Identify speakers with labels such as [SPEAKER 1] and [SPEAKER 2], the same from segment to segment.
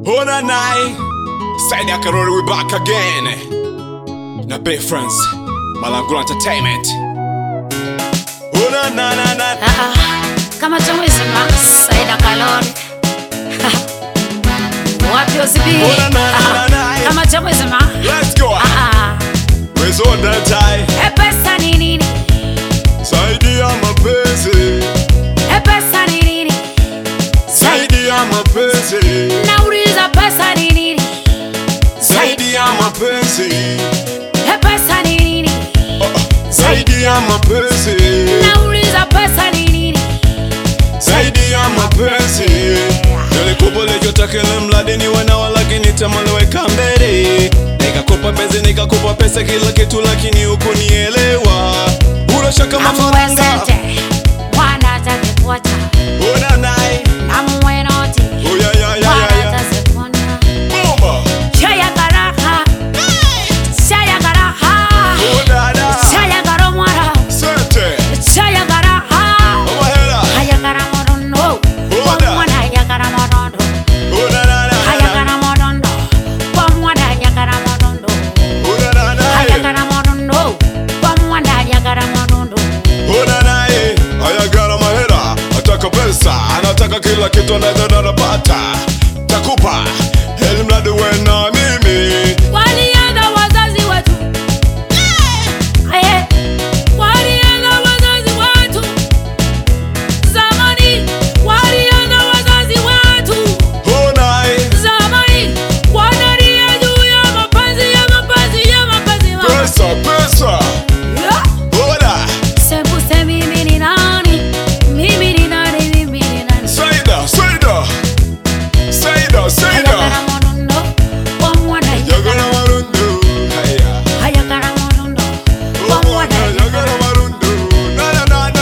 [SPEAKER 1] Ona nai Saidi Akarori, we back again na Big Friends Malangula Entertainment. Ona na
[SPEAKER 2] kama tumwisema Saidi Akarori wapi usibi kama tumwisema
[SPEAKER 1] let's go wezo datai
[SPEAKER 2] pesa ni nini
[SPEAKER 1] Saidi ya mapenzi
[SPEAKER 2] pesa ni nini
[SPEAKER 1] Saidi ya mapenzi
[SPEAKER 2] nauliza pesa ni nini
[SPEAKER 1] Saidi ya mapenzi
[SPEAKER 2] pesa ni nini
[SPEAKER 1] Saidi ya mapenzi
[SPEAKER 2] nauliza pesa ni nini
[SPEAKER 1] Saidi ya mapenzi Nilikupa lichotaka mradi niwe nawe lakini tamaleweka mbele. Nikakupa penzi nikakupa pesa kila kitu lakini hukunielewa. Unashaka mafaranga
[SPEAKER 2] wana atakuacha
[SPEAKER 1] Ona nai
[SPEAKER 2] na mwenoti
[SPEAKER 1] ya Bomba
[SPEAKER 2] Shaya garaha Shaya garaha
[SPEAKER 1] Odada
[SPEAKER 2] Shaya garomara
[SPEAKER 1] Sente
[SPEAKER 2] Shaya garaha
[SPEAKER 1] Omahela
[SPEAKER 2] Haya garamorondo Mwana haya garamorondo
[SPEAKER 1] Odada
[SPEAKER 2] Haya garamorondo Mwana haya garamorondo
[SPEAKER 1] Odada
[SPEAKER 2] Haya garamorondo Mwana haya garamorondo
[SPEAKER 1] Odada Ayagara mahera ataka pesa anataka kila kitu anapata takupa heli mradi we na mimi
[SPEAKER 2] walienda wazazi wetu walienda wazazi wetu zamani walienda wazazi wetu zamani wanalia juu ya mapenzi
[SPEAKER 1] pesa
[SPEAKER 2] yeah.
[SPEAKER 1] Oda
[SPEAKER 2] Sembuse mimi ni nani mimi ni nani mimi ni nani
[SPEAKER 1] Saida
[SPEAKER 2] Hayagara morundo kwa mwana
[SPEAKER 1] Yagara marundo Haya
[SPEAKER 2] Hayagara morundo kwa mwana
[SPEAKER 1] Yagara marundo Na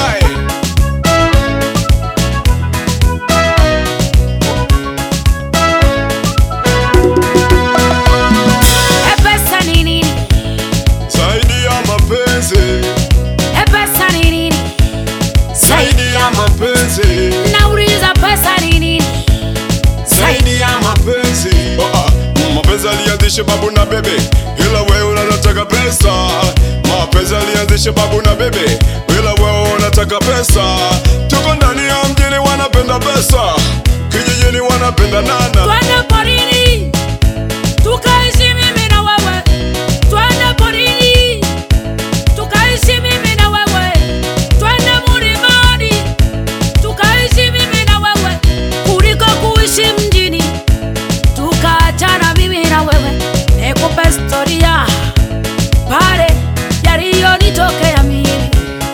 [SPEAKER 2] pesa ni nini
[SPEAKER 1] Saidi ya mapenzi
[SPEAKER 2] pesa ni nini
[SPEAKER 1] Saidi ya mapenzi
[SPEAKER 2] nauliza pesa ni nini
[SPEAKER 1] Saidi ya mapenzi mapenzi alianzisha babu na bebe, ila wewe unataka pesa. Mapenzi alianzisha babu na bebe, ila wewe unataka pesa. Tuko ndani ya mjini wanapenda pesa, kijijini wanapenda nana.
[SPEAKER 2] Twende porini tukaishi mimi na wewe twende porini tukaishi mimi na wewe twende mlimani tukaishi mimi na wewe kuliko kuishi mjini tukaachana mimi na wewe nikupe historia pale yaliyonitokea mimi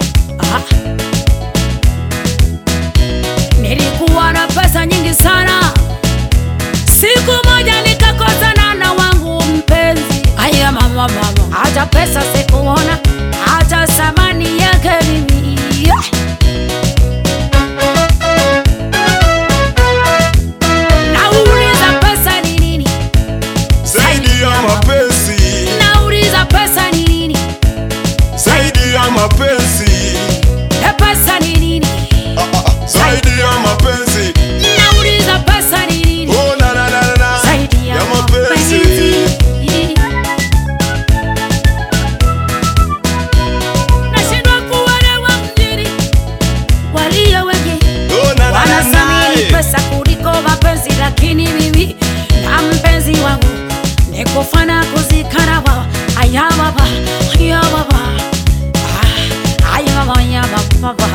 [SPEAKER 2] nilikuwa na pesa nyingi sana siku moja nikakosana na wangu mpenzi aya mama hata pesa sikuona hata samani yake mimi nauliza pesa ni nini
[SPEAKER 1] Saidi ya mapenzi
[SPEAKER 2] nauliza pesa ni nini
[SPEAKER 1] Saidi ya mapenzi
[SPEAKER 2] pesa ni nini
[SPEAKER 1] Saidi ya mapenzi
[SPEAKER 2] nauliza pesa ni nini
[SPEAKER 1] na
[SPEAKER 2] Saidi ya
[SPEAKER 1] mapenzi
[SPEAKER 2] nashindwa kuelewa mjini walio wengi wanasamini pesa kuliko mapenzi, lakini mimi na mpenzi wangu ni kufana kuzikana wa aya baba aya baba aya baba aya baba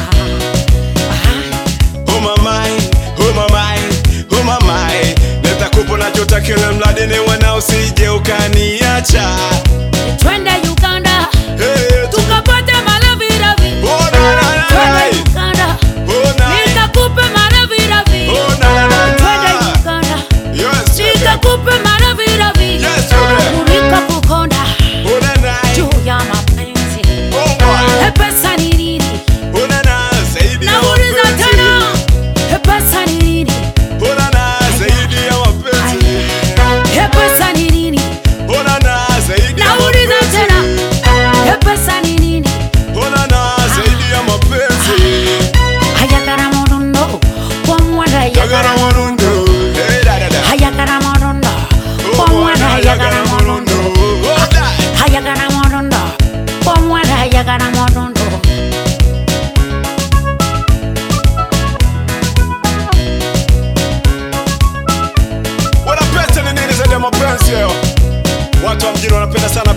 [SPEAKER 1] Oh my nitakupa nachotaka mradi niwe na usije ukaniacha.
[SPEAKER 2] twende Uganda tukapate malaviravi twende Uganda nikakupe malaviravi twende Uganda nikakupe malaviravi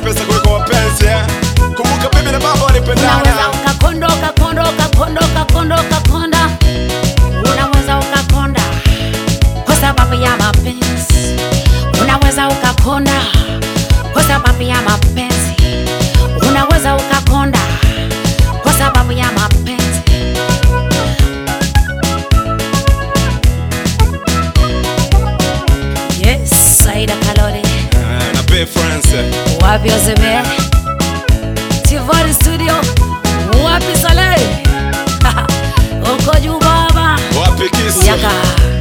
[SPEAKER 1] pesa kuliko mapenzi eh? Kumbuka bibi na baba walipendana.
[SPEAKER 2] Unaweza ukakonda unaweza ukakonda kwa sababu ya mapenzi. Unaweza ukakonda kwa sababu ya mapenzi. Unaweza ukakonda kwa sababu ya mapenzi. Yes, Saida Kalole
[SPEAKER 1] na Bay France.
[SPEAKER 2] Wapi Ozebe Tivoli Studio. Wapi Saleh uko juu baba.
[SPEAKER 1] Wapi Kisi
[SPEAKER 2] Yaka